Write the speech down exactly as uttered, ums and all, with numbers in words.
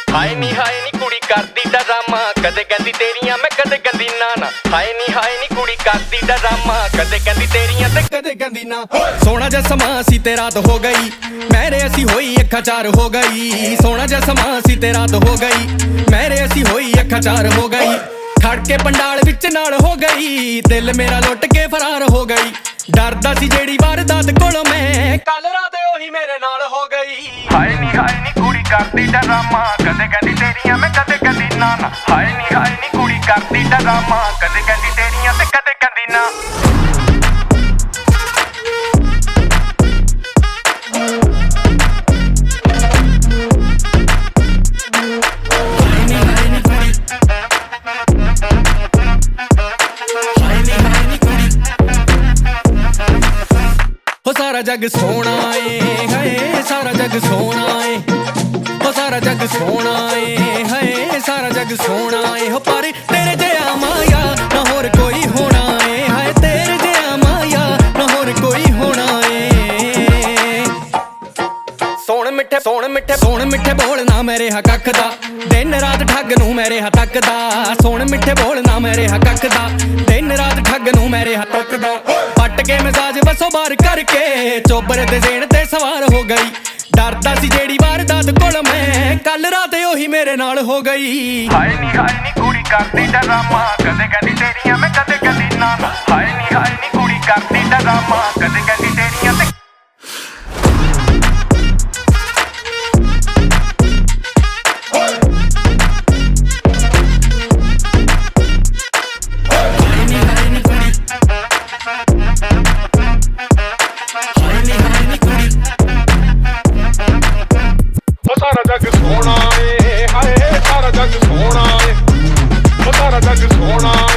ਹਾਏ ਨੀ ਹਾਏ ਨੀ ਕੁੜੀ ਕਰਦੀ ਡਰਾਮਾ, ਕਦੇ ਕਹਿੰਦੀ ਤੇਰੀਆਂ ਮੈਂ ਕਦੇ ਕਹਿੰਦੀ ਨਾ ਨਾ। ਹਾਏ ਨੀ ਹਾਏ ਨੀ ਕੁੜੀ ਕਰਦੀ ਡਰਾਮਾ, ਕਦੇ ਕਹਿੰਦੀ ਤੇਰੀਆਂ ਤੇ ਕਦੇ ਕਹਿੰਦੀ ਨਾ। ਸੋਹਣਾ ਜਿਹਾ ਸਮਾਂ ਸੀ ਤੇ ਰਾਤ ਹੋ ਗਈ, ਮੇਰੇ ਅਸੀਂ ਹੋਈ ਅੱਖਾਂ ਚਾਰ ਹੋ ਗਈ। ਸੋਹਣਾ ਜਿਹਾ ਸਮਾਂ ਸੀ ਤੇ ਰਾਤ ਹੋ ਗਈ, ਮੇਰੇ ਅਸੀਂ ਹੋਈ ਅੱਖਾਂ ਚਾਰ ਹੋ ਗਈ। ਖੜ ਕੇ ਪੰਡਾਲ ਵਿੱਚ ਨਾਲ ਹੋ ਗਈ, ਦਿਲ ਮੇਰਾ ਲੁੱਟ ਕੇ ਫਰਾਰ ਹੋ ਗਈ। ਡਰਦਾ ਸੀ ਜਿਹੜੀ ਵਾਰਦਾਤ ਕੋਲੋਂ ਮੈਂ, ਕੱਲ ਰਾਤ ਉਹੀ ਮੇਰੇ ਨਾਲ ਹੋ ਗਈ। ਹਾਏ ਨੀ ਹਾਏ ਨੀ ਕੁੜੀ ਕਰਦੀ ਡਰਾਮਾ, ਕਦੇ ਕਹਿੰਦੀ ਤੇਰੀਆਂ ਮੈਂ ਕਦੇ ਕਹਿੰਦੀ ਨਾ ਨਾ। ਹਾਏ ਨੀ ਹਾਏ ਨੀ ਕੁੜੀ ਕਰਦੀ ਡਰਾਮਾ, ਕਦੇ ਕਹਿੰਦੀ ਤੇਰੀਆਂ ਤੇ ਕਦੇ ਕਹਿੰਦੀ ਨਾ। सारा जग सोना है है सारा जग सोना है, हो सारा जग सोना है है सारा जग सोना है। हो पर तेरे जया माया ना होर कोई होना है, हाय तेरे जया माया ना होर कोई होना है। सोण मिठे सोण मिठे सोण मिठे बोलना मेरे हा कख दा, दिन रात ठग नूं मेरे हा तकदा। सोण मिठे बोलना मेरे हा कख दा, दिन रात ठग नूं मेरे हा तकदा। पट के मिजाज बसो बार करके, चोबर दे जेण ते सवार हो गई। डरदा सी जेड़ी वारदात कोल मैं, कल रात ओही मेरे नाल हो गई। हाय नी हाय नी कुड़ी करदी डरामा, कदे कहंदी तेरियां मैं कदे कहंदी ना ना। हाय नी हाय नी कुड़ी करदी डरामा, कदे कहंदी तेरियां ते सारा जग सोना है, हाय सारा जग सोना है, सारा जग सोना